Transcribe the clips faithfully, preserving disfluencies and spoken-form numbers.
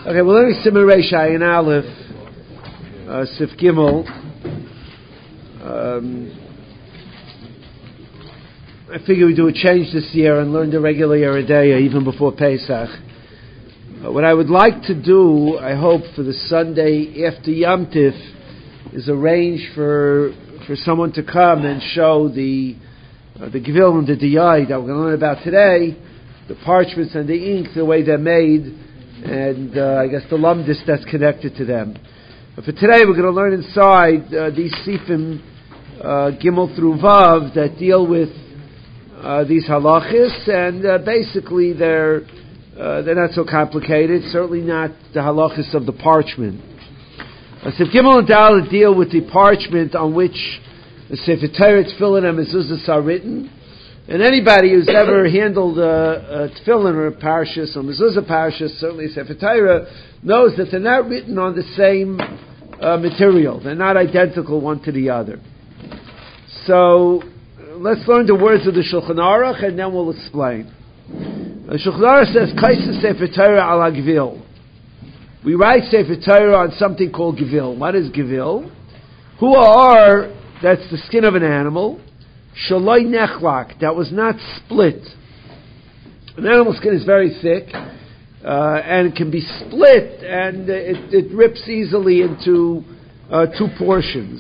Okay, well, let me simmer Reish Ayin Aleph, uh, Sif Gimel. Um, I figure we do a change this year and learn the regular Yeridea even before Pesach. Uh, what I would like to do, I hope, for the Sunday after Yom Tif, is arrange for for someone to come and show the uh, the Gevil and the Diyai that we're going to learn about today, the parchments and the ink, the way they're made, and uh, I guess the lumdis that's connected to them. But for today, we're going to learn inside uh, these sifim uh, Gimel through Vav that deal with uh, these halachis, and uh, basically they're uh, they're not so complicated. Certainly not the halachis of the parchment. Uh, Sif Gimel and Dalet deal with the parchment on which the Sefer Torah, Tefillin, and Mezuzahs are written. And anybody who's ever handled a, a tefillin or a parashas or mezuzah parashas, certainly a Sefer Torah, knows that they're not written on the same uh, material. They're not identical one to the other. So let's learn the words of the Shulchan Aruch and then we'll explain. The Shulchan Aruch says, Kaisa Sefer Torah ala Gevil. We write Sefer Torah on something called Gevil. What is Gevil? Who are, that's the skin of an animal, Shaloi nechlak, that was not split. An animal skin is very thick, uh, and it can be split, and it, it rips easily into uh, two portions.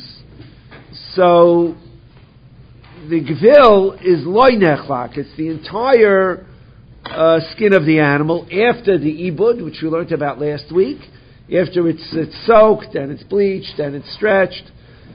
So, the gevil is loi nechlak. It's the entire uh, skin of the animal after the ibud, which we learned about last week. After it's, it's soaked, and it's bleached, and it's stretched.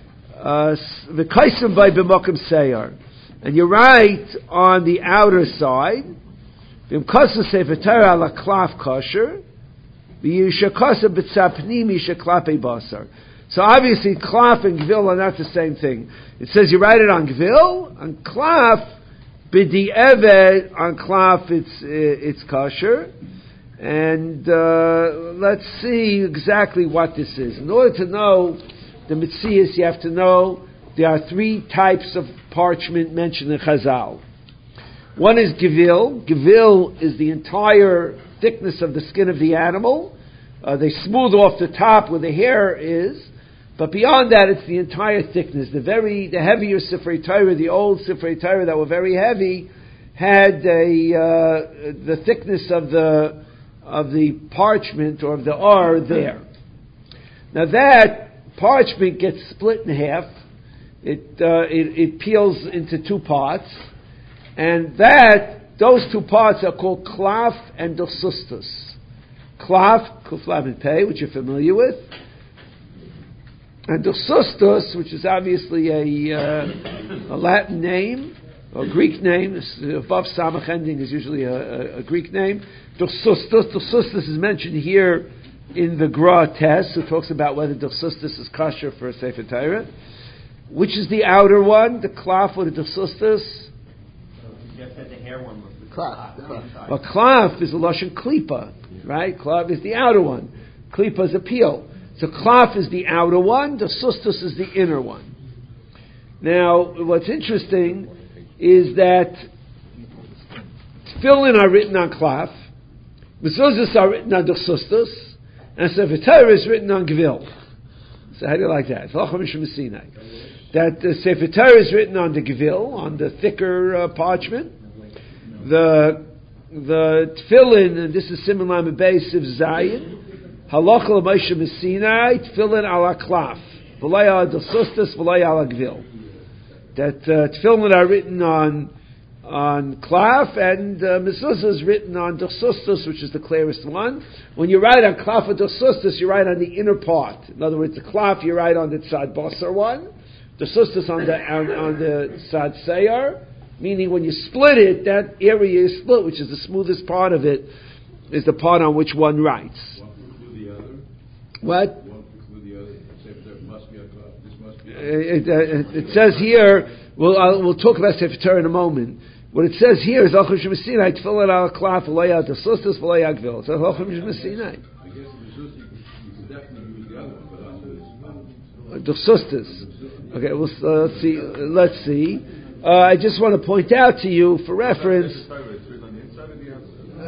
The kaisim by b'mokim seyar, and you write on the outer side. V'imkasa sefer Torah ala klaf kosher, v'yishakasa b'tzapnim yishaklape basar. So obviously, klaf and gevil are not the same thing. It says you write it on gevil, on klaf b'di'eved, on klaf it's it's kosher, and uh, let's see exactly what this is. In order to know the Metzias, you have to know there are three types of parchment mentioned in Chazal. One is gevil. Gevil is the entire thickness of the skin of the animal. Uh, they smooth off the top where the hair is, but beyond that, it's the entire thickness. The very, the heavier Sifrei Torah, the old Sifrei Torah that were very heavy, had a uh, the thickness of the of the parchment or of the ar there. Now that parchment gets split in half. It, uh, it it peels into two parts, and that those two parts are called klaf and dosustus. Klaf, kuflav and pei, which you're familiar with, and dosustus, which is obviously a uh, a Latin name or Greek name. Above samach ending is usually a, a, a Greek name. Dosustus, dosustus is mentioned here in the Gra test, who talks about whether dosustus is kosher for a Sefer Torah. Which is the outer one, the klaf or the dosustus? You just said the hair one was the klaf. klaf. Well, klaf is a lashon klipa, right? Klaf is the outer one. Klipa is a peel. So klaf is the outer one, dosustus is the inner one. Now, what's interesting is that tefillin are written on klaf, mezuzahs are written on dosustus, and Sefer Torah is written on gevil. So how do you like that? That the Sefer Torah is written on the gevil, on the thicker uh, parchment. The the tefillin, and this is Siman Lamed Beis of Zayin, halacha l'Moshe Messinai, tefillin ala klaf, v'lay ala dosustus, v'lay ala gevil. That uh, tefillin are written on on klaf, and uh, mezuzah is written on dosustus, which is the clearest one. When you write on klaf or dosustus, you write on the inner part. In other words, the klaf you write on the tzad basar one, dosustus on the on, on the tzad seyar. Meaning, when you split it, that area is split, which is the smoothest part of it, is the part on which one writes. One include the other. What? One include the other. Sefer Torah must be a klaf. This must be. A it, it, it says here. We'll uh, we'll talk about Sefer Torah in a moment. What it says here is Alchim Shemesinai tefillin ala klaf v'loya dosustus v'loya gevil. So Alchim Shemesinai. I guess the dosustus you could definitely use the other one, but on the dosustus. Okay, well uh, let's see. Uh, let's see. Uh, I just want to point out to you for reference. Uh,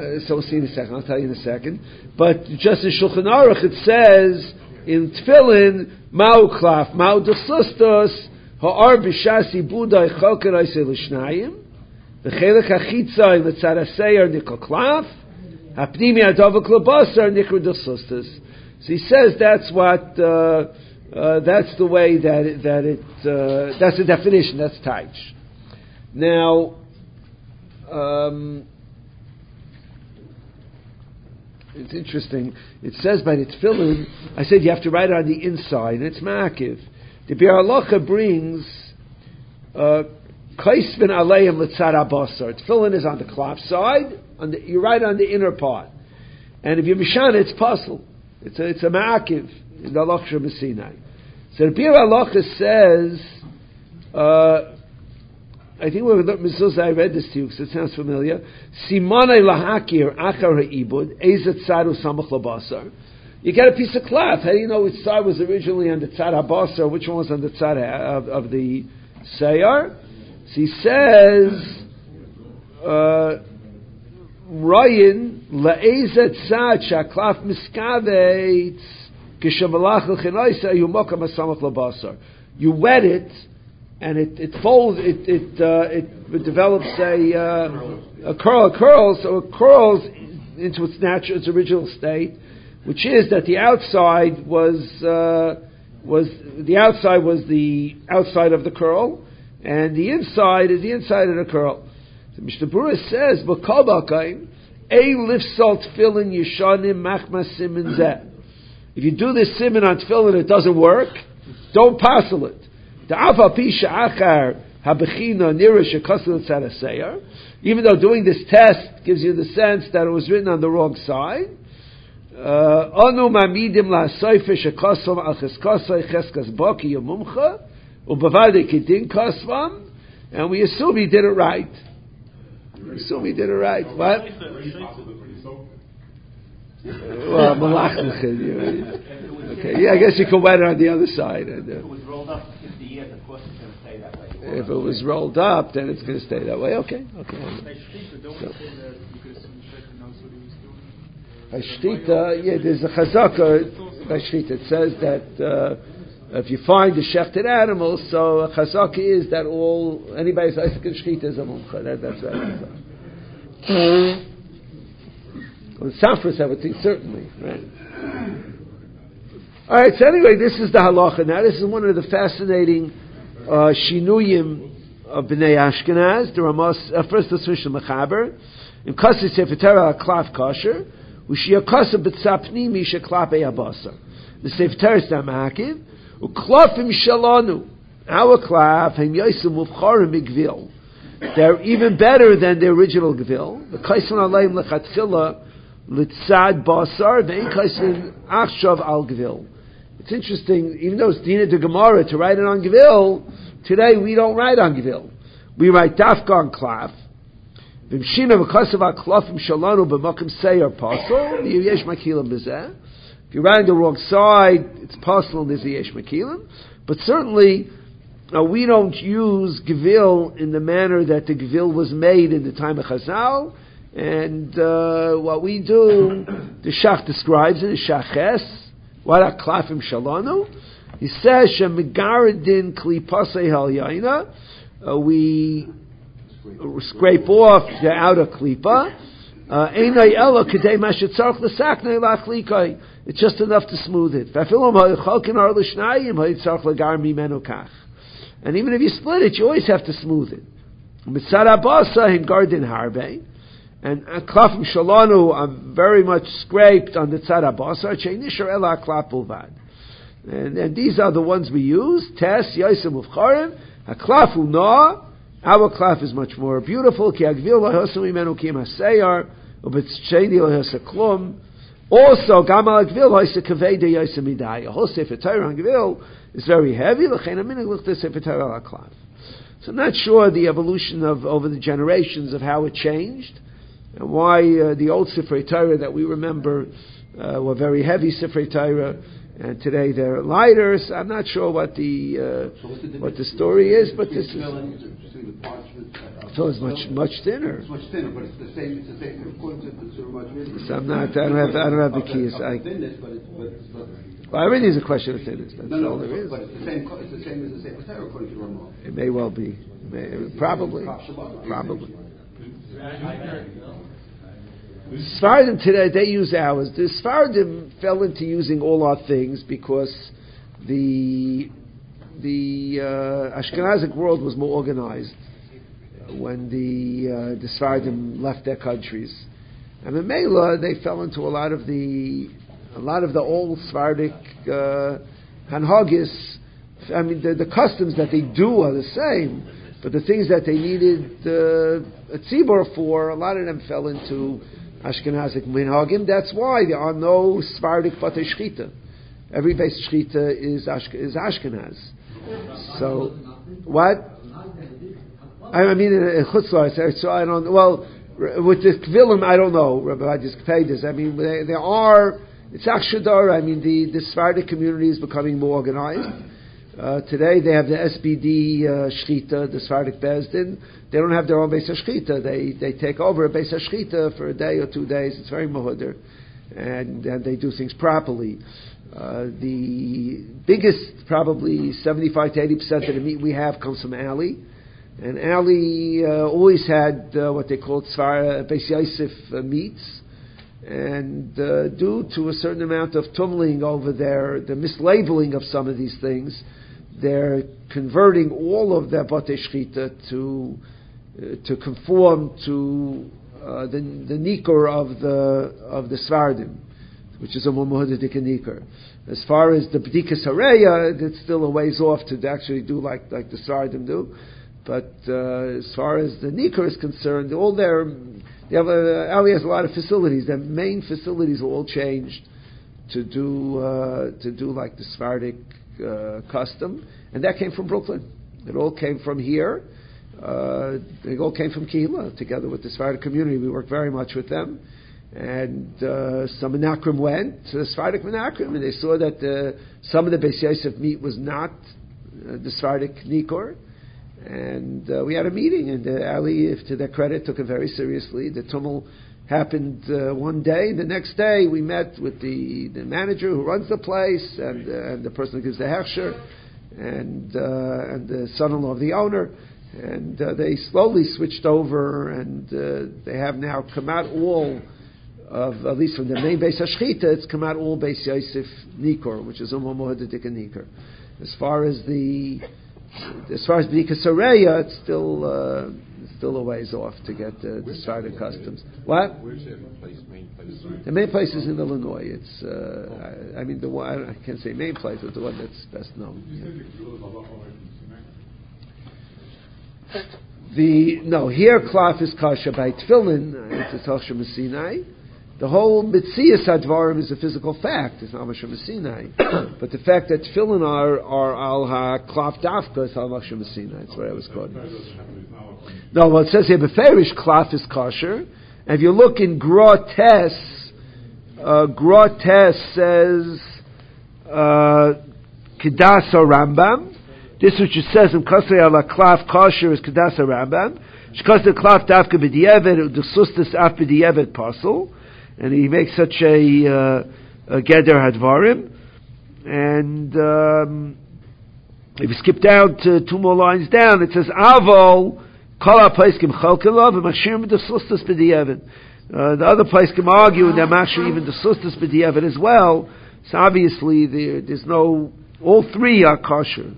Uh, so we'll see in a second. I'll tell you in a second. But just in Shulchan Aruch, it says in Tefillin, Ma'u klaf, Ma'u desustos, ha'ar b'shasi budai choker oisei l'shnayim, v'chelek ha'chitzai l'tzad ha'seir nikol klaf, ha'pnimi adovak l'basar nikru desustos. So he says that's what, uh, uh, that's the way that it, that it, uh, that's the definition, that's taich. Now, um, it's interesting. It says by the tefillin, I said you have to write it on the inside, and it's ma'akiv. The Biur Halacha brings kaisvin aleim l'tzad habasar. Tefillin is on the cloth side. On the, you write on the inner part, and if you mishana, it's puzzle. It's a it's a ma'akiv in the Halacha B'Sinai. So the Biur Halacha says. Uh, I think we're Mezuzah, I read this to you because it sounds familiar. Simonei lahakir achar ha'ibud, ezet tzadu samach labasar. You get a piece of cloth. How do you know which side was originally on the tzad habasar, which one was on the tzad of, of the seyar? So he says, Ryan la'ezet tzad shaklaf miskavetz kishamalach l'chinoisa yumokam samach labasar. You wet it. And it, it folds, it it, uh, it it develops a uh, a curl, a curl, so it curls into its natural, its original state, which is that the outside was uh, was the outside was the outside of the curl, and the inside is the inside of the curl. So Mishnah Berurah says, "B'kol b'kayim, a lifsal tefillin yishanim machmas simin zeh." If you do this simin on tefillin, it doesn't work. Don't passel it. Even though doing this test gives you the sense that it was written on the wrong side, and we assume he did it right. We assume he did it right. What? Well, okay, yeah, I guess you could wet it on the other side. And, uh, if it was rolled up for fifty years, of course it's going to stay that way. If it was rolled up, then it's going to stay that way. Okay, okay. By Shtita, yeah, there's a chazaka by Shtita. It says that uh, if you find the shechted animal, so a chazaka is that all anybody who's Isaac and Shtita is a mumcha. That, that's right. Well, the Safras have a thing, certainly, right? All right. So anyway, this is the halacha. Now, this is one of the fascinating uh, shinuyim of Bnei Ashkenaz. The Ramos uh, first the Swish Mechaber in Kasi Sefer Torah Klaf Kosher, Ushia Kasa B'Tzapni Misha Klap Eyabasa. The Sefer Torah is Damakiv Uklafim Shalanu. Our Klaf Hem Yosem Uvcharim B'Gvil. They're even better than the original Gvil. The Kaisan Aleim Lechatchila Litzad Basar Ve'in Kaisan Achshav Al Gvil. It's interesting, even though it's Dina de Gemara to write it on Gvil, today we don't write on Gvil. We write Dafka on Klaf. V'mshina v'kasav ha'klafim shalanu b'makim seir pasol, v'yesh makilim b'zeh. If you write on the wrong side, it's possible there's a yesh makilim. But certainly, uh, we don't use Gvil in the manner that the Gvil was made in the time of Chazal. And uh, what we do, the Shach describes it as Shaches. What are klafim shalanu? He says shemigaradin klipasei halyayna. We scrape off the outer klipa. Einay ela kedei mashitzarch l'saknei lachlikai. It's just enough to smooth it. And even if you split it, you always have to smooth it. Mitzad abasa him gardin harbe. And klafim shalanu are very much scraped on the tzad habasar. Cheinishar ela klaf bulvad. And and these are the ones we use. Tes yosem uvcharim. Haklafu na. Our klaf is much more beautiful. Ki agvil lahosam imenu ki masayar. Ubetsheni lahosaklum. Also, gamal agvil hosa kaveda yosem midai. A whole sefer Torah on gvil is very heavy. L'chein aminig l'chtes sefer Torah ala klaf. So I'm not sure the evolution of over the generations of how it changed. And why uh, the old Sifrei Torah that we remember uh, were very heavy Sifrei Torah, and today they're lighter. So I'm not sure what the uh, So what's the what the difference story is, between but this is tefillin, between the parchment, uh, so it's much much thinner. It's much thinner, but it's the same. It's the same. According to the Surah Majid. So I'm not. I don't have. I don't have the keys. I. Thinness, but it's, but it's not. Well, everything is a question of thinness. That's No, no, all there is. but it's the same. It's the same as the same Torah according to Ramah. It may well be. May, probably. Probably. Sephardim today, they use ours. The Sephardim fell into using all our things because the the uh, Ashkenazic world was more organized when the uh, the Sephardim left their countries, and in Mela they fell into a lot of the a lot of the old Sephardic uh, Hanhagis. I mean, the, the customs that they do are the same, but the things that they needed uh, a tzibur for, a lot of them fell into Ashkenazic minhagim. That's why there are no Sephardic batei shchita. Every base shchita is Ashk- is Ashkenaz. So what? I mean, in Chutzlar, so I don't. Well, with the Kvilim, I don't know. Rabbi just paid this. I mean, there, there are. It's Akshadar. I mean, the the Sephardic community is becoming more organized. Uh, today they have the S B D uh, Shchita, the Sephardic Bezdin. They don't have their own Beis HaShchita. They they take over a Beis HaShchita for a day or two days. It's very muhadar, and and they do things properly. Uh, the biggest, probably seventy-five to eighty percent of the meat we have comes from Ali, and Ali uh, always had uh, what they called Tzvar Beis Yosef uh, meats. And uh, due to a certain amount of tumbling over there, the mislabeling of some of these things, they're converting all of their batei shchita to uh, to conform to uh, the the nikor of the of the Svardim, which is a more muhadadik nikor. As far as the b'dikas hareya, it's still a ways off to actually do like like the Svardim do. But uh, as far as the nikor is concerned, all their They have a, Ali has a lot of facilities. Their main facilities are all changed to do uh, to do like the Sephardic uh, custom, and that came from Brooklyn. It all came from here. Uh, it all came from Kehila, together with the Sephardic community. We worked very much with them, and uh, some Menachrim went to the Sephardic Menachrim, and they saw that the, some of the Beis Yosef meat was not uh, the Sephardic Nikor. And uh, we had a meeting, and uh, Ali, if to their credit, took it very seriously. The tumult happened uh, one day. The next day, we met with the, the manager who runs the place, and, uh, and the person who gives the hechsher, and uh, and the son-in-law of the owner. And uh, they slowly switched over, and uh, they have now come out all of, at least from the main Beis HaShchita, it's come out all Beis Yosef Nikor, which is Umar Mohadedik Nikor. As far as the As far as B'dikas Hareya, it's still uh, it's still a ways off to get uh, the Sephardic customs. What? Where's that place? Main place? The main place is in Illinois. It's uh, I, I mean the one I can't say main place, but the one that's best known. Yeah. The no here klaf is kasha by tefillin. It's a Tachshim Sinai. The whole Mitzias Advarim is a physical fact. It's not Masham Sinai. But the fact that tefillin are, are al ha-klaf dafka is al Masham Sinai. That's what I was quoting. No, well, it says here, Beferish klaf is kosher. And if you look in Grotes, uh, Grotes says, uh, Kedasa Rambam. This which it says in Kasei ala klaf kosher is Kedasa Rambam. Shkas the klaf dafka b'di'evet, the sustas af b'di'evet pasul. And he makes such a, uh, a Geder Hadvarim. And um, if you skip down to two more lines down, it says, Avol, Kol HaPaiskim Chalkelov, and Mashir the Sustas B'di'evet. The other Paiskim argue, and they're Mashir even the Sustas B'di'evet as well. So obviously, there, there's no, all three are kosher.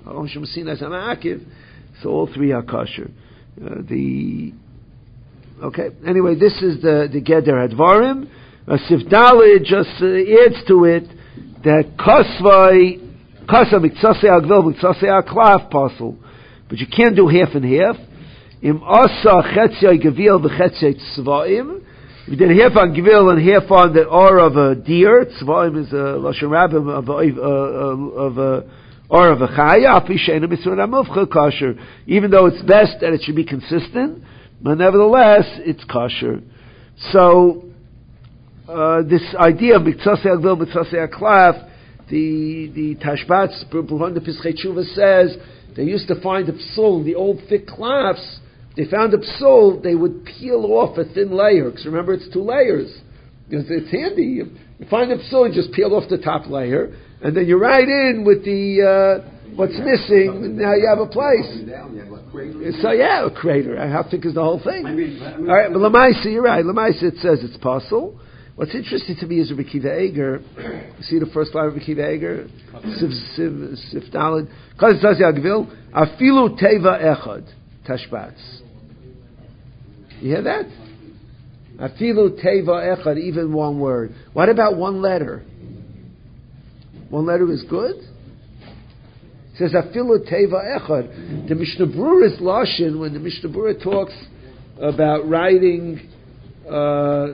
So all three are kosher. Uh, the, okay, anyway, this is the, the Geder Hadvarim. Uh, Sifdali just uh, adds to it that Kosvai, Kosa Miktsasei Agvil, Miktsasei Aklaf pasul, but you can't do half and half. Im Asa Chetzai Gavil v'Chetzai Tzvaim. We did half on Gavil and half on the or of a deer. Tzvaim is a Lashon Rabbim of a, of a or of a Chaya. Api Sheina Mitzvah Amuvcha kosher. Even though it's best that it should be consistent, but nevertheless it's kosher. So. Uh, this idea of Miktsasei Agvil, Miktsasei Aklaf the the Tashbats B'Honda Pischei Tshuva says they used to find a psul, the old thick cloths. They found a psul, they would peel off a thin layer. Because remember, it's two layers. It's, it's handy. You, you find a psul, you just peel off the top layer, and then you write in with the uh, what's missing. And now you have a place. So yeah, a crater. How thick is the whole thing? All right, but Lamaisa, you're right. Lamaisa, it says it's possible. What's interesting to me is Rabbi Kiva Eger. You see the first line of Rabbi Kiva Eger? Siv, siv, sif dalid. Because it says Yagvil, afilu teva echad, tashbats. You hear that? Afilu teva echad, even one word. What about one letter? One letter is good? It says afilu teva echad. The Mishnah Berurah's lashon, when the Mishnah Berurah talks about writing uh,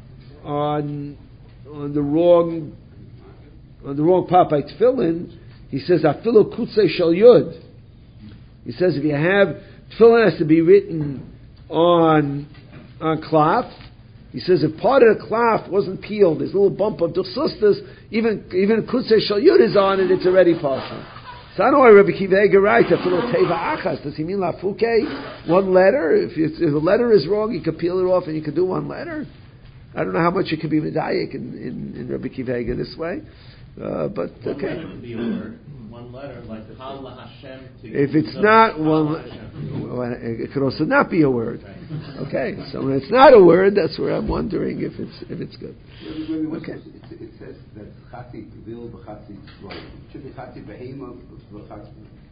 on on the wrong on the wrong papai tefillin, he says afilu kutzei shel yud. He says if you have tefillin has to be written on on cloth. He says if part of the cloth wasn't peeled, there's a little bump of duchsustas, even even kutzei shel yud is on it, it's already partial. So I don't know why Rabbi Kiva Eger writes afilu teva achas. Does he mean lafuke? One letter? If, if the letter is wrong, you can peel it off and you can do one letter. I don't know how much it could be medayik in, in, in Rabbi Kiva Eger this way, uh, but one okay. Letter would be a word. One letter, like Chal Hashem. If it's not one, well, it could also not be a word. Okay, so when it's not a word, that's where I'm wondering if it's if it's good. Okay. It says that chati vil v'chati tzroy. It should be chati behema v'chati.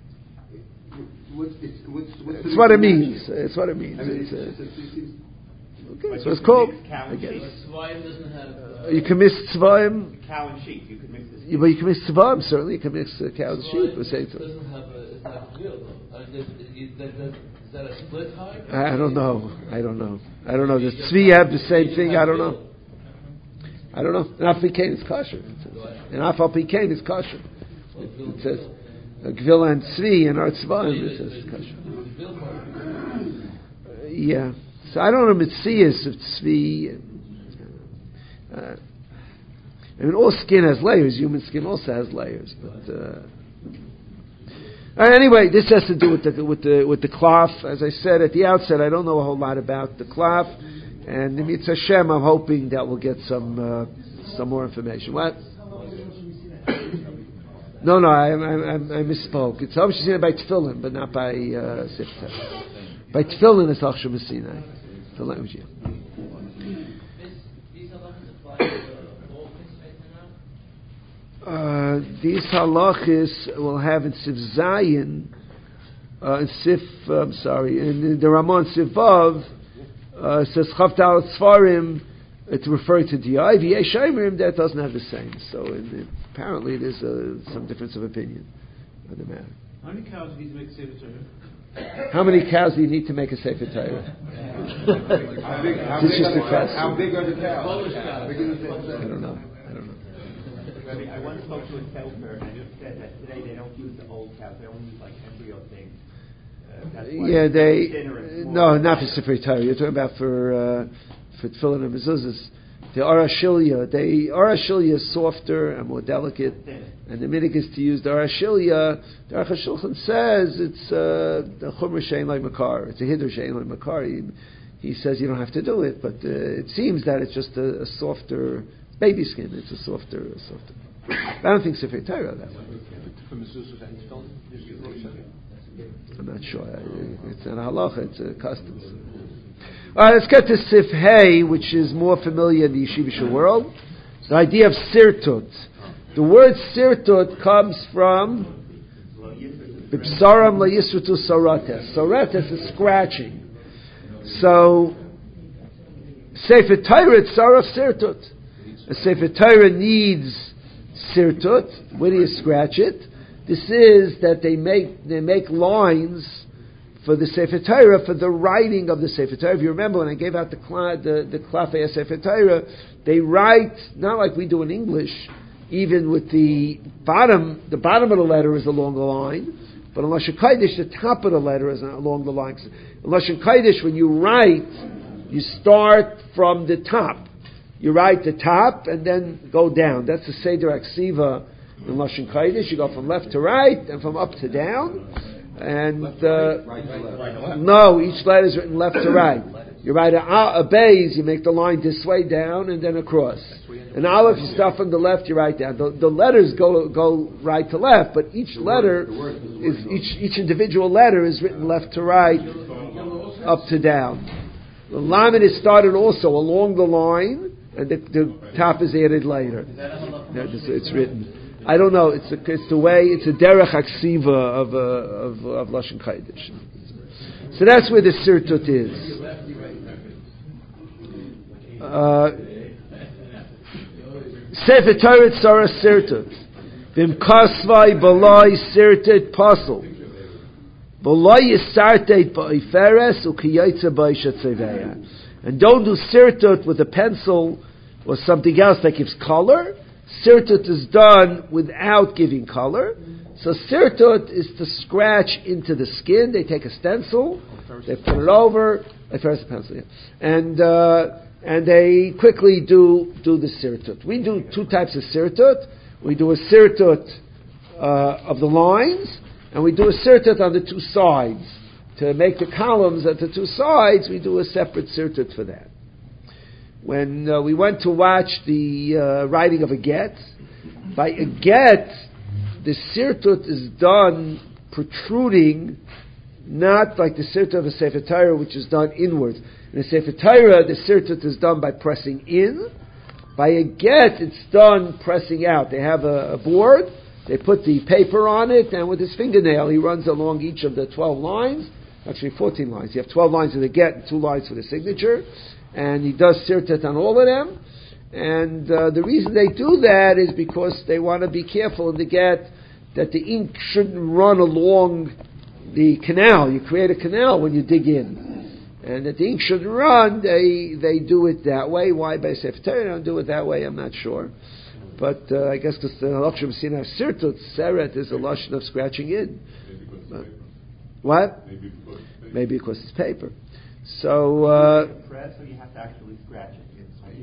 What's what's what's? It's what it means. It's what it means. I mean, it's, it's, uh, it's, it's, it's, Okay, so it's called. Cow and sheep. doesn't have. Uh, You can mix tzvaim. Cow and sheep. You could mix this. Yeah, but you can mix tzvaim. Certainly, you can mix uh, cow and sheep. Or say doesn't have a. It's like real though. Uh, is, is, that, that, is that a split high? I don't know. I don't know. I don't know. Does tzvi have the same thing? I don't know. I don't know. And Afal Pikein is kosher. And Afal Pikein is kosher. It says gvil and tzvi and our tzvaim. It says kosher. Yeah. So I don't know mitzias of tzvi. Uh, I mean, all skin has layers. Human skin also has layers. But uh, uh, anyway, this has to do with the with the with the cloth. As I said at the outset, I don't know a whole lot about the cloth, and the Mitzvah Hashem, I'm hoping that we'll get some uh, some more information. What? No, no, I, I, I, I misspoke. It's obviously by tefillin, but not by uh, sifta. By tefillin, it's Achshav Sinai. The language, yeah. Uh, these halachis will have in Sif Zayin, uh, in Sif, uh, I'm sorry, in the Ramon Sif Vav, uh, says Chavtal Tzvarim, it's referring to Diyai, V'yesh Shaimerim, that doesn't have the same. So in, in, apparently there's uh, some difference of opinion on the matter. How many cows do you make Sefer Torah? How many cows do you need to make a Sefer Torah? how big, how It's big just are a the- question. How big are the cows? Polish cows. Bigger than the- I don't know. I don't know. Rabbi, I once spoke to a salesman and he said that today they don't use the old cows; they only use like embryo things. Uh, that's why Yeah, it's they thinner and no, smaller. not for Sefer Torah. You're talking about for uh, for tefillin and mezuzahs. The arashilya, the arashilya is softer and more delicate, and the minig is to use the arashilya. The Aruch HaShulchan says it's uh, the chumra shein like makar. It's a hiddur shein like makar. He, he says you don't have to do it, but uh, it seems that it's just a, a softer baby skin. It's a softer, a softer. I don't think Sefer Torah that way. I'm not sure. It's not a halacha. It's a customs. All right, let's get to Sif Hey, which is more familiar in the yeshivish world. The idea of sirtut. The word sirtut comes from B'psaram la'yisrutu sorates. Sorates is scratching. So Sefer Torah it's saraf sirtut. A Sefer Torah needs sirtut. Where do you scratch it? This is that they make they make lines for the Sefer Torah, for the writing of the Sefer Torah. If you remember when I gave out the the, the Klafei Sefer Torah, they write, not like we do in English, even with the bottom, the bottom of the letter is along the line, but in Lashon Kodesh, the top of the letter is along the line. In Lashon Kodesh, when you write, you start from the top. You write the top and then go down. That's the Seder Aksiva in Lashon Kodesh. You go from left to right and from up to down. And uh, Right to left. no, each letter is written left to right. You write a, a Beis, you make the line this way down and then across. An Aleph, you start from the left, you write down. The, the letters go go right to left, but each letter is each each individual letter is written left to right, up to down. The Lamed is started also along the line, and the, the top is added later. Yeah, it's, it's written. I don't know. It's a, it's the way. It's a derech haksiva of uh, of of Lashon Kodesh. So that's where the sirtut is. Uh, Sefer Torah Tzara sirtut. Vim kasvai balai sirtut pasul. Balai yisartet ba'iferes ukiyotze ba'ishatzeveya. And don't do sirtut with a pencil or something else that gives color. Sirtut is done without giving color. So sirtut is to scratch into the skin. They take a stencil, they put it over, I first a pencil, yeah. and uh, and they quickly do do the sirtut. We do two types of sirtut. We do a sirtut uh, of the lines, and we do a sirtut on the two sides. To make the columns at the two sides, we do a separate sirtut for that. When uh, we went to watch the uh, writing of a get, by a get, the sirtut is done protruding, not like the sirtut of a Sefer Torah, which is done inwards. In a Sefer Torah, the sirtut is done by pressing in. By a get, it's done pressing out. They have a, a board, they put the paper on it, and with his fingernail, he runs along each of the twelve lines, actually fourteen lines. You have twelve lines for the get and two lines for the signature. And he does sirtut on all of them. And uh, the reason they do that is because they want to be careful in the get that the ink shouldn't run along the canal. You create a canal when you dig in. And that the ink shouldn't run, they they do it that way. Why by Sefer Torah don't do it that way, I'm not sure. But uh, I guess because the Lashon Sinai sirtut, seret, is a lashon of scratching in. But, what? Maybe because it's paper. So, uh, press, or you have to actually scratch it.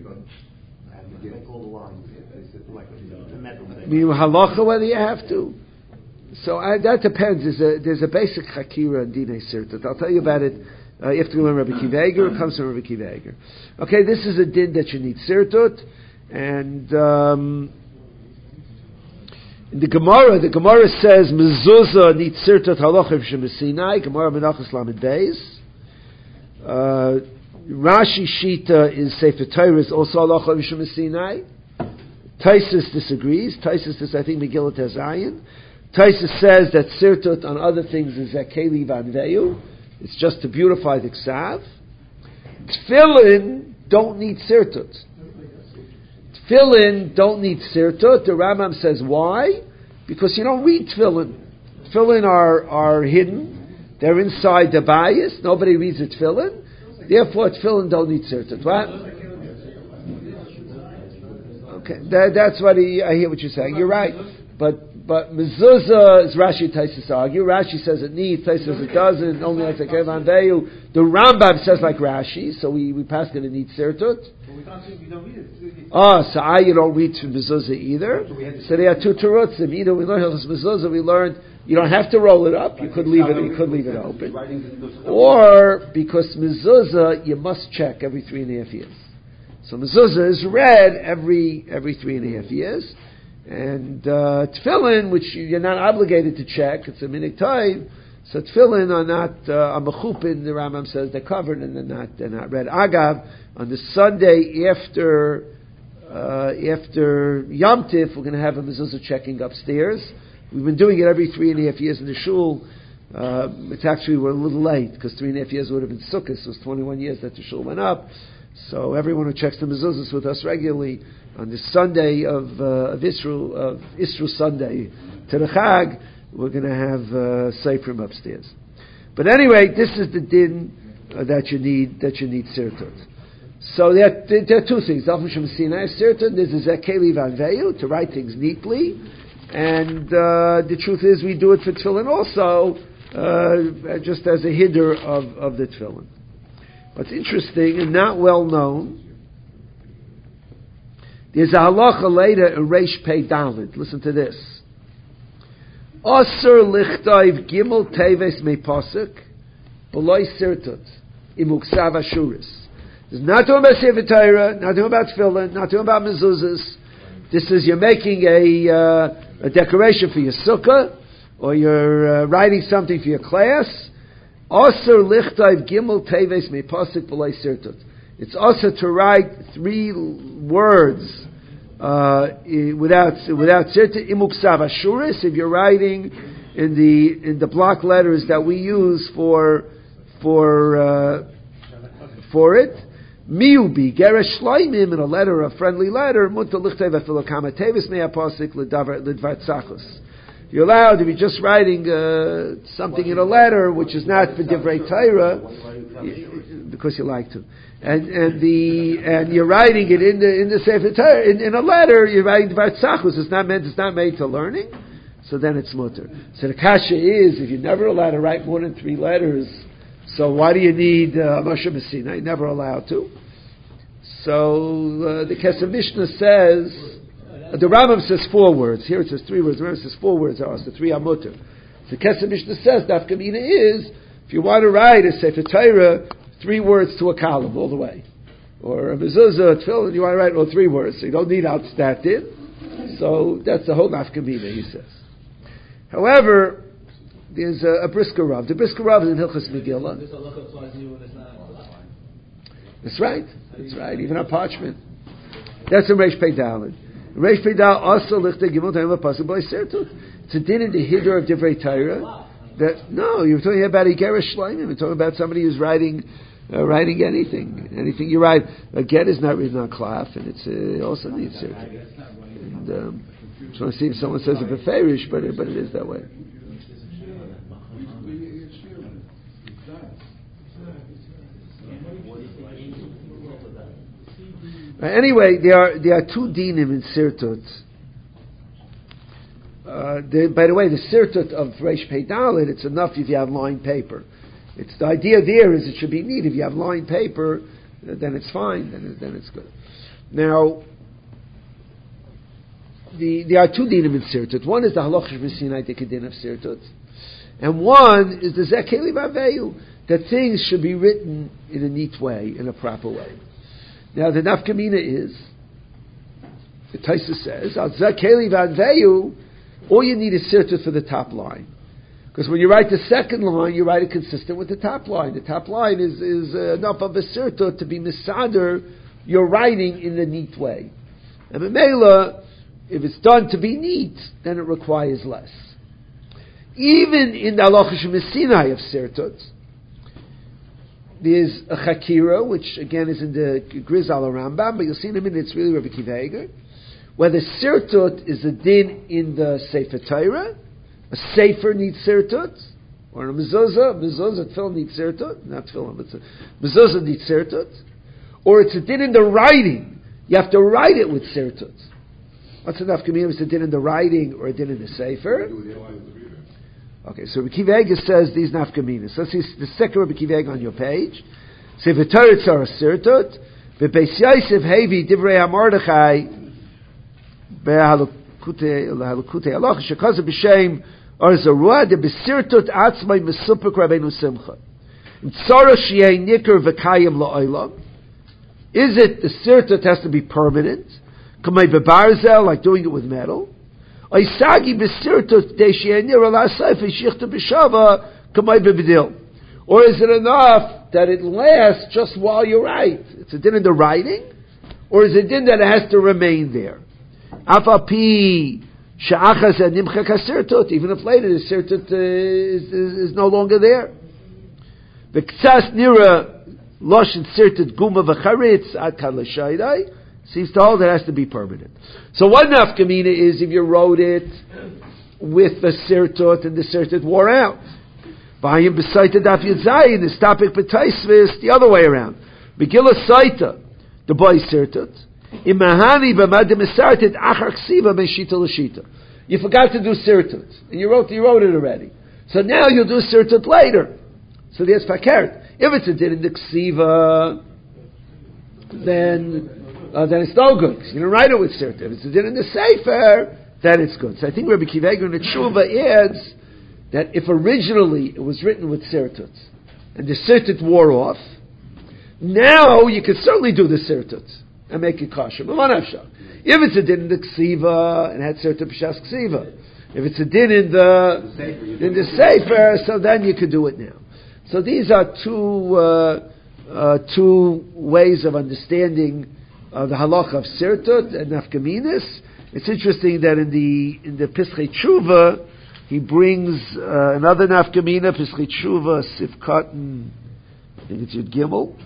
And make all the lines. Like the metal thing. mean halacha whether you have to. So I, that depends. There's a there's a basic chakira in dinei sirtut. I'll tell you about it. Uh, you have to learn Rabbi Akiva Eiger. It comes from Rabbi Akiva Eiger. Okay, this is a din that you need sirtut, and um, in the Gemara, the Gemara says mezuzah needs sirtut halacha b'shem Sinai. Gemara Menachos Lamed Beis. Uh, Rashi Shita is Sefer Torah is also halacha b'shem Sinai. Taisus disagrees. Taisus is, I think, Megillat Hazayin. Taisus says that sirtut on other things is akeli vanveyu. It's just to beautify the ksav. Tefillin don't need sirtut. Tefillin don't need sirtut. The Rambam says why? Because you don't read tefillin. Tefillin are are hidden. They're inside the bayis. Nobody reads the tefillin. Therefore, tefillin don't need sirtut. What? Okay, that, that's what he, I hear what you're saying. You're right. But but mezuzah is Rashi Taisus argue. Rashi says it needs. Taisus says it doesn't. Only like the Kevan Veyu. The Rambam says like Rashi. So we we pass it. It needs sirtut. We can't say we don't read it. Oh, so I you don't read from mezuzah either. So there are two terutzim. Either we learned mezuzah. We learned you don't have to roll it up. You could leave it. You could leave it open. Or because mezuzah you must check every three and a half years. So mezuzah is read every every three and a half years. And uh, tefillin, which you're not obligated to check, it's a minik time. So tefillin are not uh, a mechupin. The Rambam says they're covered and they're not they're not read. Agav, on the Sunday after uh, after Yom Tif, we're going to have a mezuzah checking upstairs. We've been doing it every three and a half years in the shul. Uh, it's actually we're a little late because three and a half years would have been Sukkot. It was twenty-one years that the shul went up. So everyone who checks the mezuzahs with us regularly on the Sunday of uh, of Israel of Israel Sunday to the Chag, we're going to have uh, seifrim upstairs. But anyway, this is the din uh, that you need that you need sirtut. So there are, there are two things. Sirtut, there's a zekeli vanveyu to write things neatly, and uh, the truth is we do it for tefillin also, uh, just as a hinder of of the tefillin. What's interesting and not well known There's a halacha later in Reish Pei Daled. Listen to this. Asur lichtayv gimel teves me pasuk b'loy sirtut imuksav ashuris. It's not talking about Sefer Torah, not talking about tefillin, not talking about mezuzahs. This is you're making a uh, a decoration for your sukkah, or you're uh, writing something for your class. Asur lichtayv gimel teves me pasuk b'loy sirtut. It's also to write three words uh, without without sirtut imuksav ashuris. If you're writing in the in the block letters that we use for for uh, for it, miubi geresh shloimim, in a letter, a friendly letter, mutar lichtev afilo kama tevis mea pasuk lidvar lidvar tzachos. You're allowed to be just writing uh, something in a letter which is not for divrei Torah, because you like to. And and the and you're writing it in the in the Sefer Torah in, in a letter. You're writing Dvar Tzachos. It's not meant. It's not made to learning. So then it's mutter. So the kasha is, if you're never allowed to write more than three letters, so why do you need Moshe Messina? You're never allowed to. So uh, the Kesef Mishnah says, uh, the Rambam says four words. Here it says three words. The Rambam says four words. Are the three are mutter. So the Kesef Mishnah says Daf Kamina is, if you want to write a Sefer Torah, three words to a column all the way. Or a mezuzah, a tefillin, you want to write all three words, so you don't need outstated. So that's the whole nafkamina, he says. However, there's a, a brisker rav. The brisker rav is in Hilchas Megillah. That's right. That's right. Even on parchment. That's in Reish Pei Daled. Reish Pei Daled also lichtei gimel ta'im pasuk b'lei sirtut. It's a din in the hiddur of divrei Torah. That, no, you're talking about a Gerish Shloimim. You're talking about somebody who's writing, uh, writing anything, anything you write. A get is not written on cloth, and it's uh, also needs it. And um, I'm trying to see if someone says it beferish, but it, but it is that way. Uh, anyway, there are there are two dinim in sirtut. Uh, the, by the way, the sirtut of Reish Pei Daled, it's enough if you have lined paper. It's the idea there is it should be neat. If you have lined paper, then it's fine. Then it, then it's good. Now, the, there are two dinim in sirtut. One is the halachish b'sinai din of sirtut, and one is the zekeli v'aveyu, that things should be written in a neat way, in a proper way. Now, the nafkamina is, the Taisa says, al zekeli v'aveyu. All you need is sirtut for the top line. Because when you write the second line, you write it consistent with the top line. The top line is, is uh, enough of a sirtut to be misader, you're writing in a neat way. And Memela, if it's done to be neat, then it requires less. Even in the halachish mesinai of sirtut, there's a chakira, which again is in the Grizal Rambam, but you'll see in a minute it's really Rabbi Akiva Eiger. Whether sirtut is a din in the Sefer Torah, a sefer needs sirtut, or a mezuzah, mezuzah tefillin needs sirtut, not tefillin, but mezuzah needs sirtut, or it's a din in the writing. You have to write it with sirtut. What's enough? Can it's a din in the writing or a din in the sefer? Okay, so Rabbi Akiva Eiger says these nafkaminas. Let's see the second Rabbi Akiva Eiger on your page. Sefer Torah tzara sirtut, v'beis Yosef hevi divrei HaMordechai. Behalukute Allah shekaza b'shem arzarua de besirtut atzmai mesupek Rabbeinu Simcha. Tzara sheyei nikar v'kayim la'olam. Is it the sirtut has to be permanent? Kamei bebarzel, like doing it with metal. Oisagi besirtut de sheyei nira la'asayf shichta b'shava kamei bebedil. Or is it enough that it lasts just while you write? It's a din in the writing, or is it a din that it has to remain there? Afapi sha'achas and nimchak hasirtut. Even if later the sirtut uh, is, is, is no longer there. V'ktsas nira loshin sirtut guma v'charitz ad kad l'shaydai. Seems to hold it has to be permanent. So one nafkamina is if you wrote it with the sirtut and the sirtut wore out. V'ayim b'saita daf yedzayin is topic b'taisvis the other way around. Megillah saita the boy sirtut. You forgot to do sirtut, and you wrote you wrote it already. So now you'll do sirtut later. So there's fakert. If it's a din in the ksiva, then uh, then it's no good. You didn't write it with sirtut. If it's a din in the sefer, then it's good. So I think Rabbi Kiva Eger in the Tshuva adds that if originally it was written with sirtut, and the sirtut wore off, now you could certainly do the sirtut and make it kosher. If it's a din in the ksiva and had sirtut b'shas ksiva, if it's a din in the, the in the sefer, so then you could do it now. So these are two uh, uh, two ways of understanding uh, the halacha of sirtut and nafkaminis. It's interesting that in the in the Pischei Tshuva he brings uh, another nafkamina, Pischei Tshuva Sifkat, I think it's Yud Gimel.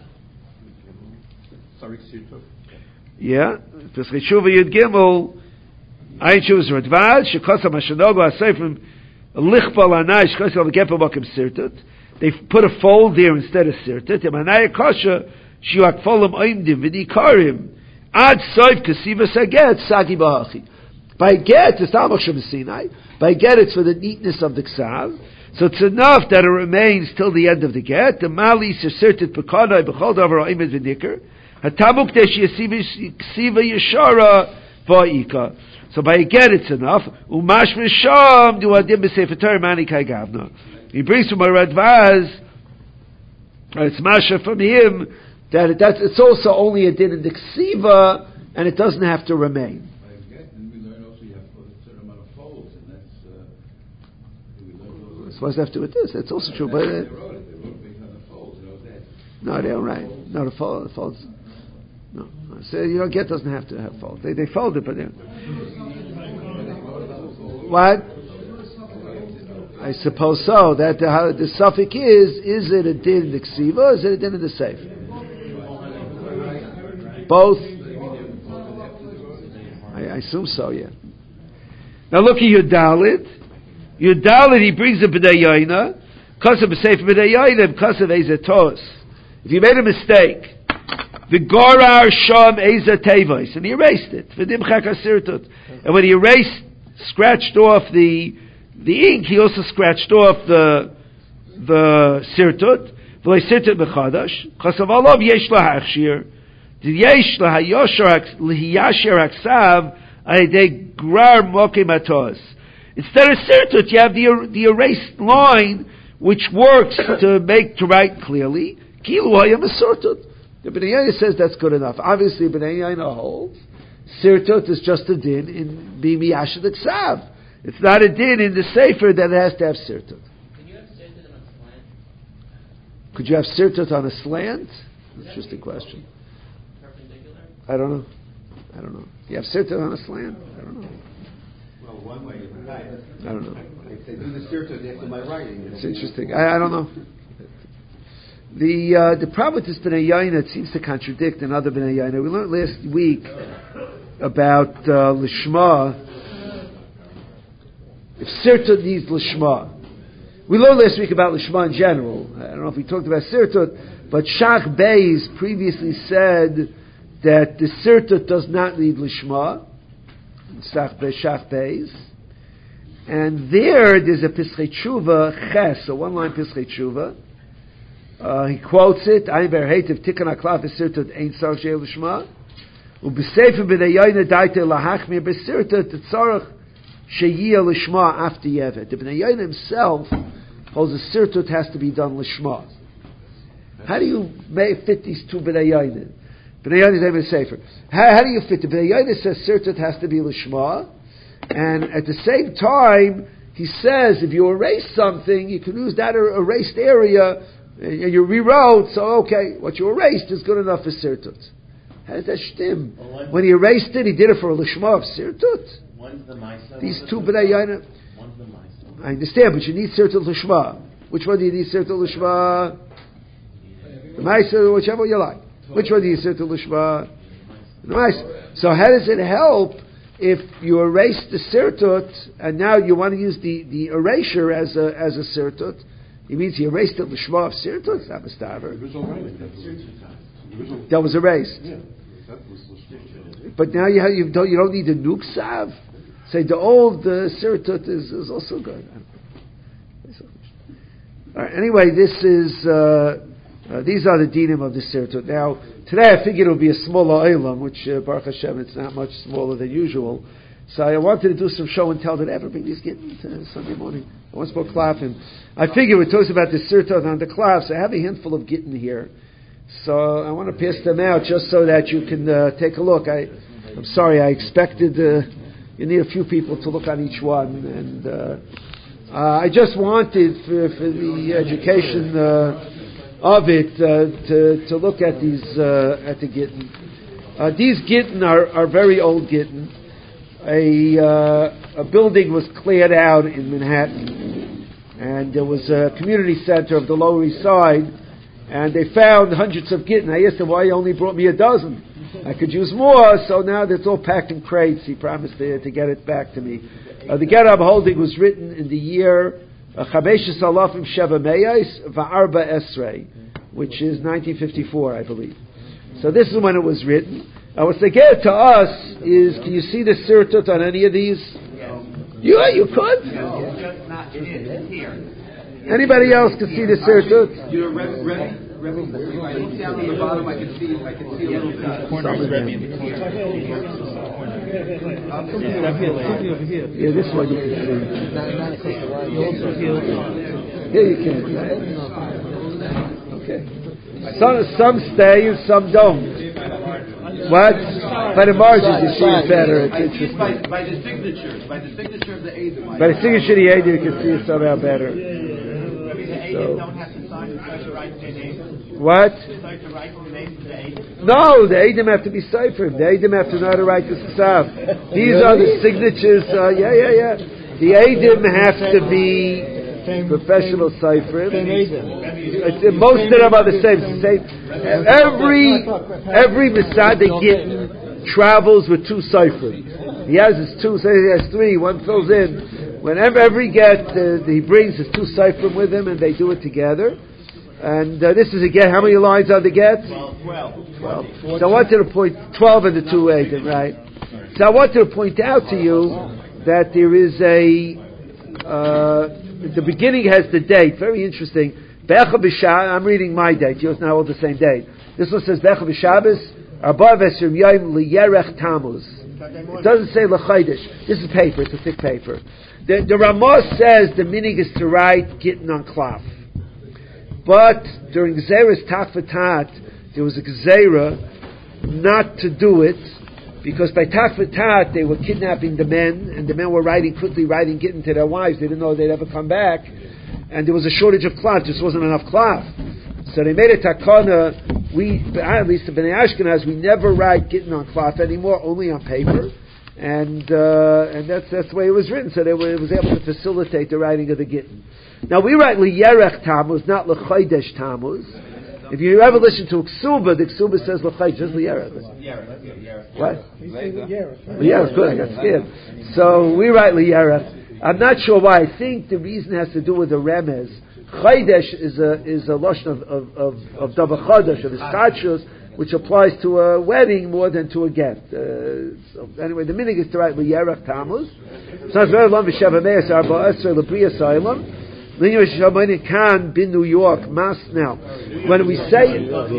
Yeah, Pischei Tshuva Yud Gimel. Ein Tshuva Radvad Shekosam Hashanogo Asayfim Lichbal Anai Shekosam Gepa Bakim Sirtut. They put a fold there instead of sirtut. Emanaya Kasha Shiak Folam Oimdim Vidikarim Ad Soif Kasiva Saget Sagi Bahachi. By get it's Talmach Sinai. By get it's for the neatness of the ksav. So it's enough that it remains till the end of the get. The mali sirtut pekadai b'chol davar oimed v'nikr. Hatamuk deshi yasiva yeshara va'ika. So by get it's enough. Umash v'sham du adim b'sefer Torah mani kai gavna. He brings from a Radvaz, it's masha from him, that it, that's, it's also only a din in the ksiva, and it doesn't have to remain. What's that have to do with this? That's also true. But uh, no, they don't write. No, the fold, the folds. No, so you know, get doesn't have to have folds. They they fold it, but they. What? I suppose so. That the, how, the suffix is: is it a din in the ksiva, or is it a din in the seif? Both. I, I assume so. Yeah. Now look at your dalit. Yudalit, he brings a b'nei yaina, because of a sefer b'nei yaina, because of ezetos. If you made a mistake, the gorar sham eza tevos, and he erased it, v'dimchak asirtut. And when he erased, scratched off the the ink, he also scratched off the the sirtut, v'lei sirtut b'chadash, because of alav yesh lahachshir, the yesh lahayosher l'hiyasher aksav, ayedei grar mokim atos. Instead of sirtut, you have the the erased line, which works to make to write clearly. Kilu hayam sirtut. The Bnei Yaina says that's good enough. Obviously, Bnei Yaina holds sirtut is just a din in b'miyashed ksav. It's not a din in the sefer that it has to have sirtut. Can you have sirtut on a slant? Could you have sirtut on a slant? Interesting question. Perpendicular? I don't know. I don't know. You have sirtut on a slant? I don't know. Well, one way is right. I don't know. If they do the sirtut after my writing, It's interesting. I, I don't know. The uh, the problem with this Bnei Yaina, it seems to contradict another Bnei Yaina. We learned last week about uh, Lishma. If sirtut needs Lishma. We learned last week about Lishma in general. I don't know if we talked about sirtut, but Shach Beis previously said that the sirtut does not need Lishma. Shach Beis. And there, there's a Pischei Tshuva Ches, a one-line Pischei Tshuva. Uh, he quotes it, Ayin Berhetiv Tikkun HaKlav V'Sirtut Ein Tzarech Sheyeh Lishma U'B'Sefer B'nei Yaina Daite Lahachmir B'Sirtut Tzarech Sheyeh Lishma After Yevet. The B'nei Yaina himself holds a Sirtut has to be done Lishma. How do you make, fit these two B'nei Yaina? B'nei Yaina is even safer. How, how do you fit? The B'nei Yaina says Sirtut has to be Lishma, and at the same time he says if you erase something, you can use that er- erased area. You rewrote, so okay, what you erased is good enough for sirtut. How does that shtim? Well, when he erased it, he did it for a lishma of sirtut. One's the Maisa. These two b'nei Yaina. One's the Maisa. I understand, but you need sirtut lishma. Which one do you need sirtut lishma? The Maisa, whichever you like. Which one do you need sirtut lishma? The Maisa. So how does it help if you erase the sirtut and now you want to use the, the erasure as a as a sirtut? He means he erased it l'shma of sirtut. It's not mistaver. That was erased. Yeah. But now you have, you don't you don't need the nuksav. Say the old uh, sirtut is, is also good. All right. Anyway, this is uh, Uh, these are the dinim of the Sirtut. Now, today I figured it would be a smaller Olam, which, uh, Baruch Hashem, it's not much smaller than usual. So I wanted to do some show and tell that ever bring these Gittin to Sunday morning. I once spoke Klafim. I figure we talks about the Sirtut on the Klaf, so I have a handful of Gittin here. So I want to pass them out just so that you can uh, take a look. I, I'm sorry, I expected uh, you need a few people to look on each one, and uh, uh, I just wanted for, for the education uh, of it uh, to to look at these uh, at the Gittin. Uh, these Gittin are, are very old Gittin. A uh, a building was cleared out in Manhattan, and there was a community center of the Lower East Side. And they found hundreds of Gittin. I asked him why he only brought me a dozen. I could use more, so now that's all packed in crates. He promised to, to get it back to me. Uh, the Get I'm holding was written in the year Chaveshes Alafim Sheva Meyais Va'arba Esrei, which is nineteen fifty-four, I believe. So this is when it was written. Uh, what's the Get to us is, can you see the Sirtut on any of these? Yes. You, you could? No, it's just not, it is, here. Anybody else can see the Sirtut? You're ready, ready, ready. If I look down on the bottom, I can see, I can see a little bit. Corner is Rebbe in the corner. Yeah, this one you can see. Here you can. Okay. Some, some stay and some don't. What? By the margins, you see it better. It's I see it by, interesting. by the signature, by the signature of the Eidim. By the signature of the Eidim, you can see it somehow better. The Eidim So- don't have to sign, the to write their name. What? The to write the name of the Eidim. No, the Eidim have to be ciphered. The Eidim have to know how to write the Ksav. These are the signatures. Uh, yeah, yeah, yeah. The Eidim have to be professional ciphering. It's, most of them are the same. It's the same. Every every Masada Gittin travels with two ciphering. He has his two, say he has three. One fills in. Whenever every get uh, he brings his two ciphering with him, and they do it together. And uh, this is a get. How many lines are the get? Twelve. Twelve. So I wanted to point twelve and the two Eidim, right? So I wanted to point out to you that there is a. Uh, the beginning has the date. Very interesting. Becha b'Shabbos. I'm reading my date. Yours now all the same date. This one says Becha b'Shabbos. Arba v'esrim yom liyerech Tammuz. It doesn't say l'chaydish. This is paper. It's a thick paper. The, the Ramah says the meaning is to write Gittin on Klaf. But during Gzeira's Tat V'Tat, there was a Gzeira not to do it, because by Tat V'Tat they were kidnapping the men, and the men were writing quickly, writing Gittin to their wives. They didn't know they'd ever come back, and there was a shortage of Klaf. Just wasn't enough Klaf. So they made a takana. We, at least the Bnei Ashkenaz, we never write Gittin on Klaf anymore, only on paper. And uh, and that's that's the way it was written. So they were, it was able to facilitate the writing of the Gittin. Now we write Liyerech Tammuz, not L'chaydesh Tammuz. If you ever listen to Ksuba, the Ksuba says L'chaydesh, just Liyerech. What? Liyerech, good, I got scared. So we write Liyerech. I'm not sure why. I think the reason has to do with the Remez. Chaydesh is a is a lashon of of of, of Dava Chadash, of Ischachos, which applies to a wedding more than to a get. Uh, so anyway, the meaning is to write Liyerech Tammuz. So it's very long. V'sheva meis arba esrei l'briya sa'ilam. Linear Shabbat can be New York mass now. When we say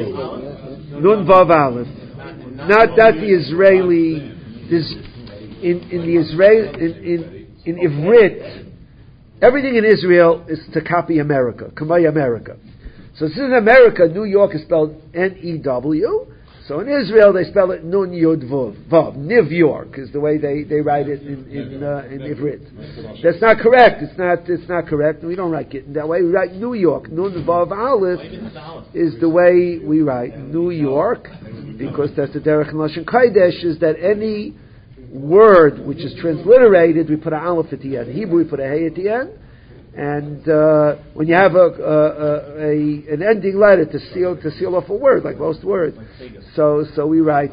Nun Vav Aleph, not that the Israeli, this in in the Israel in in in Ivrit. Everything in Israel is to copy America, Kamay America. So since in America, New York is spelled N E W, so in Israel they spell it Nun Yud Vav. Vav. Niv York is the way they, they write it in in, uh, in Ivrit. That's not correct. It's not it's not correct. We don't write it in that way. We write New York. Nun Vav Aleph is the way we write New York, because that's the Derech and Lashon Kodesh, is that any word which is transliterated, we put an aleph at the end. In Hebrew, we put a hey at the end. And uh, when you have a, a, a an ending letter to seal to seal off a word, like most words, so so we write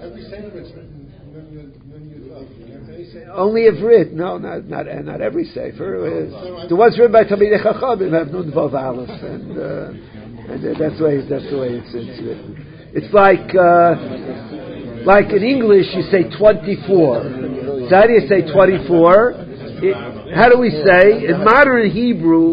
only Ivrit. No, not not not every sefer. The ones written by Talmidei Chachamim have Nun Vav Aleph, and uh, and that's the way that's the way it's, it's written. It's like. Uh, Like in English, you say twenty-four. So how do you say twenty-four? It, how do we say? In modern Hebrew,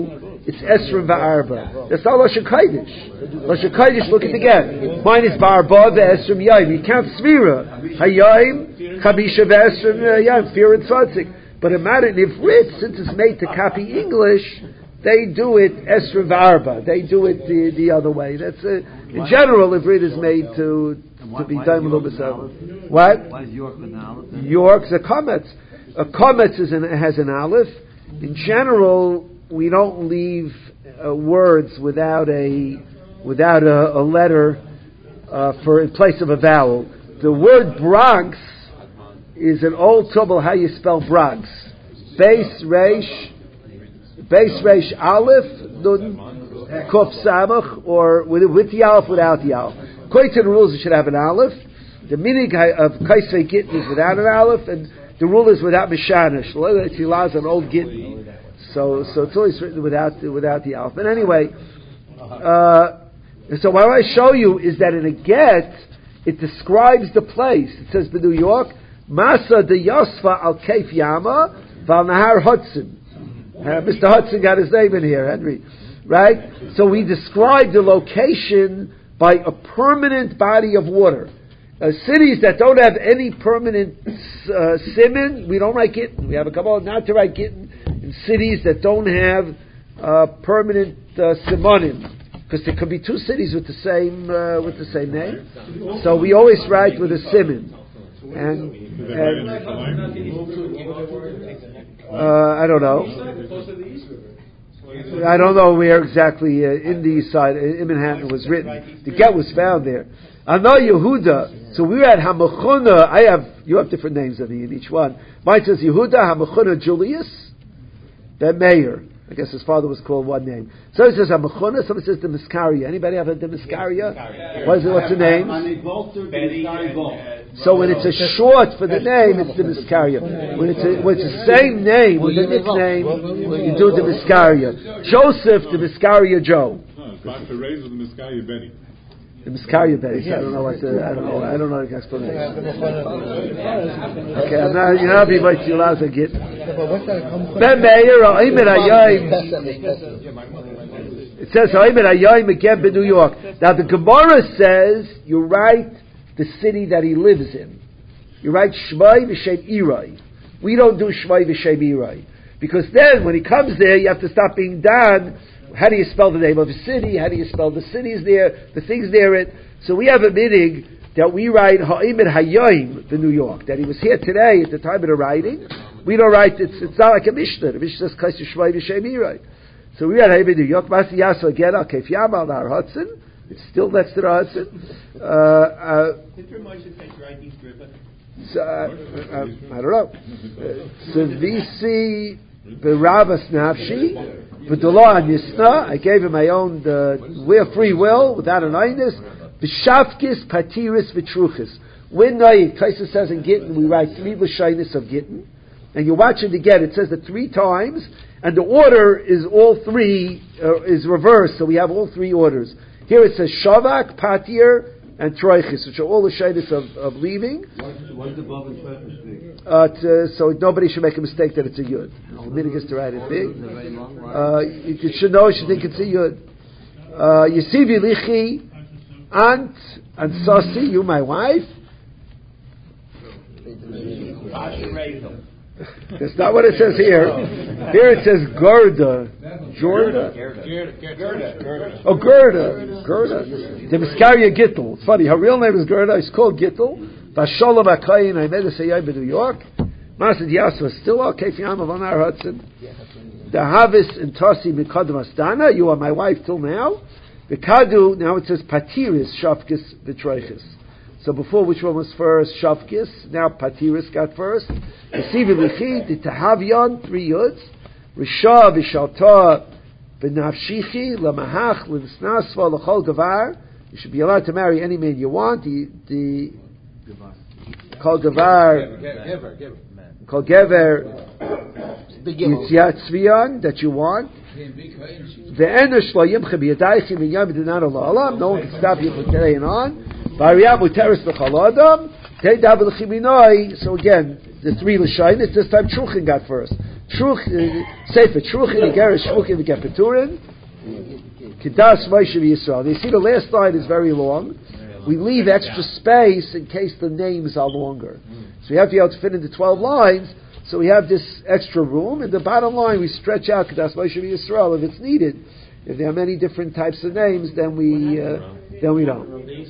it's Esrim Va'arba. That's not Lashon Kodesh. Lashon Kodesh, look at it again. Mine is Ba'arba Ve'esrim Yayim. You count Svira. Hayayim, Chabisha Ve'esrim Yayim, Fear and Tzadzik. But a matter in Ivrit, since it's made to copy English, they do it Esrim Va'arba. They do it the, the other way. That's a, in general, Ivrit is made to to be done a little bit so. What? Why is York an aleph? York's a Kometz. A Kometz is an, has an aleph. In general, we don't leave uh, words without a without a, a letter uh, for in place of a vowel. The word Bronx is an old trouble how you spell Bronx. Base Reish, Base Reish Aleph, Nun, Kuf Samach, or with, with the Aleph, without the Aleph. According to the rules, it should have an Aleph. The meaning of Kaisvei Gittin is without an Aleph, and the rule is without Mishanish. Tzilah is an old Gittin. So, so it's always written without, without the Aleph. But anyway, uh, so what I show you is that in a get, it describes the place. It says, in New York, Masa de Yosfa al Keif Yama, Val Nahar Hudson. Uh, Mister Hudson got his name in here, Henry. Right? So we describe the location by a permanent body of water. Uh, cities that don't have any permanent uh, siman, we don't write Gittin. We have a couple not to write Gittin in cities that don't have uh, permanent uh, simonim, because there could be two cities with the same uh, with the same name. So we always write with a siman. And, and uh, I don't know. I don't know where exactly uh, in the east side, in Manhattan, was written. The get was found there. I know Yehuda. So we're at Hamachuna. I have, you have different names of me in each one. Mine says Yehuda, Hamachuna Julius, then Meir. I guess his father was called one name. So it says Hamachuna, someone says Demiskaria. Anybody have a Demiskaria? What is it, what's the name? So when it's a short for the name, it's Demiskaria. When it's a, when it's the same name with a nickname, you do Demiskaria. Joseph, Demiskaria Joe. The Miskaria base. I don't know what the, I don't know, I don't know the explanation. Okay, I'm not, you're not being much allowed to get. Ben Meir, Oimer Ayayim. It says, Oimer Ayayim again in New York. Now the Gemara says, you write the city that he lives in. You write Shmai V'Shem Irai. We don't do Shmai V'Shem Irai. Because then, when he comes there, you have to stop being done. How do you spell the name of a city? How do you spell the cities there, the things there? It so we have a meaning that we write Ha'imid Hayyim in New York, that he was here today at the time of the writing. We don't write, it's, it's not like a Mishnah. The Mishnah says Kais Yishmai V'Shem Irai. So we write Ha'imid New York, Masi Yasa again, Al Keif Yamal Nar Hudson. It's still next to the Hudson. Uh, uh, so, uh, uh, I don't know. Savisi B'Ravas Nafshi. But the law on Yisna, I gave him my own, uh, we're free will, without an aynus. B'shavkis, patiris, v'truchis. When Naik, Kaisa says in Gittin, we write three l'shaynis of Gittin. And you watch it again, it says it three times, and the order is all three, uh, is reversed, so we have all three orders. Here it says Shavak, Patir, and Troichis, which are all the shaynis of, of leaving. Why is the Bob and Troichis big? Uh, to, so nobody should make a mistake that it's a Yud. The meaning is to write it big. Uh, you, you should know, you should think it's a Yud. Uh, Yisivi Lichi, Aunt, and Sasi, you my wife. That's not what it says here. Here it says Gerda. Jorda? Gerda. Oh, Gerda. Gerda. The Miskaria Gittel. It's funny. Her real name is Gerda. It's called Gittel. Vasholom Akayin. I made a Sayyid in New York. Masid Yasva still okay. Fiam of Anar Hudson. The Havis and Tosi Mikadam Astana. You are my wife till now. The Kadu. Now it says Patiris Shafkis Vitroichis. So before, which one was first? Shavkis. Now Patiris got first. Yisivi Lichi, the Tahavyon, three Yuds. Risha Vishalta B'nafshichi, Lamahach, L'nisnasva, L'chol Gavar. You should be allowed to marry any man you want. The, the, Kol Gavar, Kol Gever, Yitziat Tzvion, that you want. Ve'enush Lo Yimcha B'yadaychim V'yam B'dinan Olam. No one can stop you from today and on. So again, the three l'shaynis, this time Shulchan got first. Shruch, Sefer, Shruchin, Igerish, Shruchin, V'Gepeturin, Kedas, Moshe, Yisrael. You see the last line is very long. We leave extra space in case the names are longer. So we have to be able to fit into twelve lines, so we have this extra room, and the bottom line, we stretch out Kedas, Moshe, Yisrael if it's needed. If there are many different types of names, then we, uh, then we don't.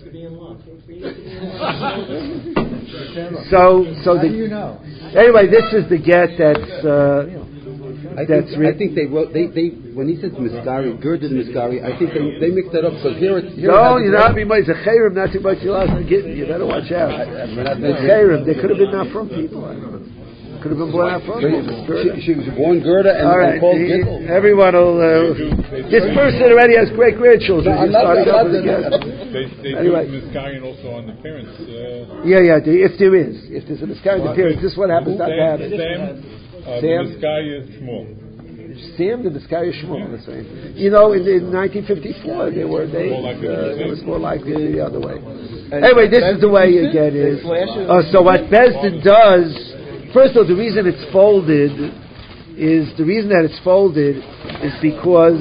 so, so the, you know? Anyway, this is the get that's, uh, I that's think, I think they wrote, they, they, when he said Miskari, Gerded Miskari, I think they, they mixed that up, because here it's, here no, it you're not being much a chayrim, not too much you You better watch out. The chayrim, they could have been not from people. I don't know. Could have been born out from people. She, she was born Gerda and, all right, and called he, Gittel. Everyone will, uh, this person already has great grandchildren. No, I'm not, I'm not, the They, they anyway. do miscarrying also on the parents. Uh, Yeah, yeah, the, if there is. If there's a miscarriage of parents, this is what happens not to Sam, happen. Sam, uh, Sam. the miscarry is small. Sam, the miscarriage of Shmuel. That's right. You know, in, in nineteen fifty-four, they were, they, uh, it was more likely the other way. Anyway, this is the way you get it. Uh, so what Bezdin does, first of all, the reason it's folded is, the reason that it's folded is because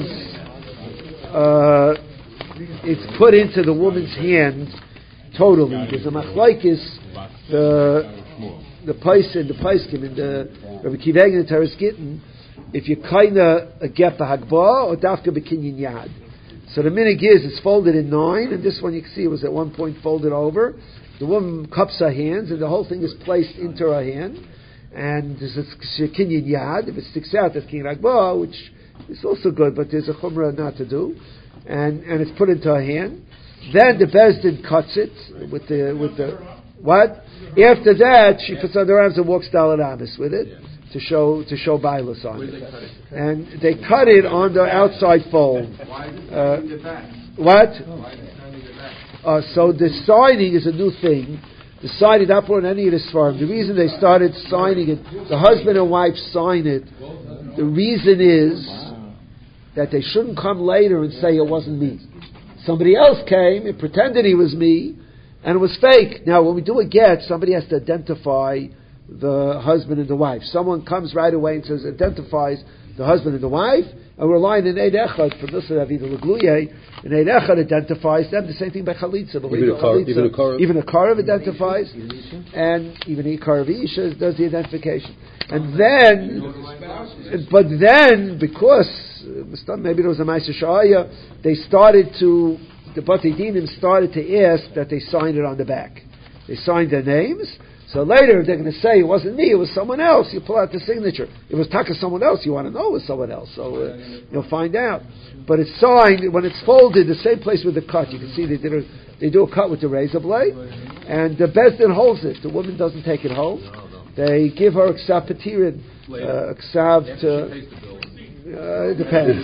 uh, it's put into the woman's hand totally. There's a machlokes, the the place in the Paiskim in the Rabbi Kiveg and the Teres Gittin, if you kinda a get b'hagbah or dafka b'kinyan yad. So the minig is it's folded in nine, and this one you can see it was at one point folded over. The woman cups her hands, and the whole thing is placed into her hand. And there's a kinyan yad. If it sticks out, that's kinyan hagbah, which is also good, but there's a chumrah not to do. And and it's put into her hand. Then the Bezdin cuts it with the with the what? After that, she puts on her arms and walks Dalet Amos with it to show to show bailus on it. And they cut it on the outside fold. Uh, what? Uh, so the signing is a new thing. The signing not on any of the svarim. The reason they started signing it, the husband and wife sign it. The reason is that they shouldn't come later and say it wasn't me. Somebody else came and pretended he was me, and it was fake. Now, when we do a get, somebody has to identify the husband and the wife. Someone comes right away and says, identifies the husband and the wife, and we're relying in Eid Echad from Nusad Avida L'Gluye, and Eid Echad identifies them. The same thing by Chalitza. Even a car, even a car, even a Karav identifies, and even a Karav Isha does the identification. And then, but then, because maybe there was a Ma'aser Sha'aya, they started to, the Batei Dinim started to ask that they sign it on the back. They signed their names. So later they're going to say it wasn't me, it was someone else. You pull out the signature. It was Taka someone else. You want to know it was someone else. So uh, you'll find out. But it's signed when it's folded, the same place with the cut. You can see they did a, they do a cut with the razor blade, and the Bezdin holds it. The woman doesn't take it home. They give her ksav petirin, uh, ksav to. Uh, it depends.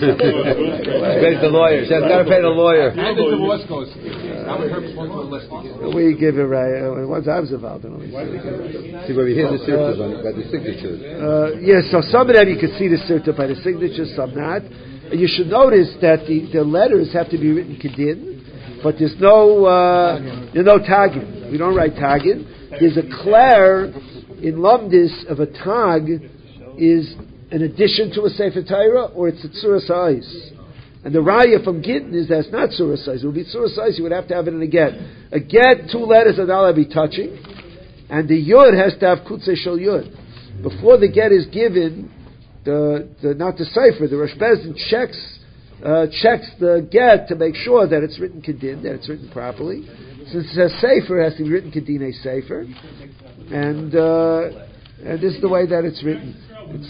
Pay the lawyer. She's got to pay the lawyer. And the divorce goes. Now we heard responsible list again. We give it right. Uh, once I was involved in it. See where we hear the signatures on it, by the signatures. Uh, yes, yeah, so some of them you can see the sirta by the signatures, some not. And you should notice that the, the letters have to be written kedin, but there's no uh, there's no tagin. We don't write tagin. There's a clair in lumdis of a tag is an addition to a Sefer Torah, or it's a Tzura Sa'is. And the raya from Gittin is that it's not Tzura Sa'is. It would be Tzura Sa'is, you would have to have it in a get. A get, two letters are not allowed to be touching, and the Yud has to have Kutzei Shel Yud. Before the get is given, the, the not the Sefer, the Rosh Bezdin checks, uh, checks the get to make sure that it's written Kedin, that it's written properly. Since it says Sefer, it has to be written Kedin a Sefer. And, uh, and this is the way that it's written. It's,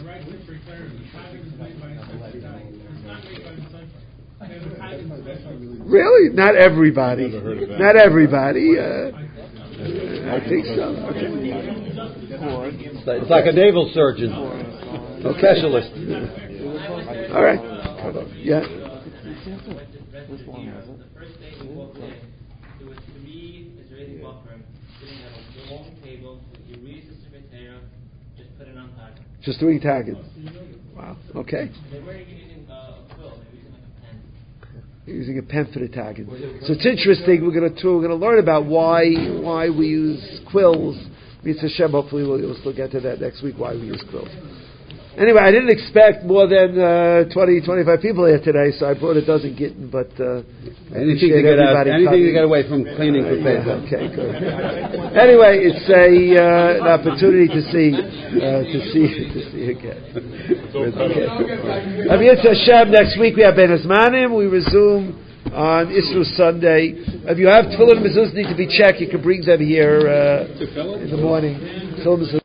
really? Not everybody. Not everybody. Uh, I think so. Okay. It's like a naval surgeon, a specialist. All right. Yeah. The first day you walked in, there were three Israeli buffers sitting at a long table. You read the Sefer, just put it on time. Just doing tagging. Wow. Okay. They weren't even using uh, a quill. They were using like a pen. Using a pen for the tagging. So it's interesting. We're going to we're going to learn about why why we use quills. Mitzvah Hashem. Hopefully we'll, we'll still get to that next week. Why we use quills. Anyway, I didn't expect more than uh, twenty, twenty-five people here today, so I brought a dozen kitten, but uh, anything to get out, anything to get away from cleaning for Pesach. Yeah, okay, good. Anyway, it's a uh, an opportunity to see uh, to see to see again. Okay. Amir Hashem. Next week we have Ben Azmanim. We resume on Isru Sunday. If you have tefillin and mezuzah need to be checked, you can bring them here uh, in the morning. Tefillin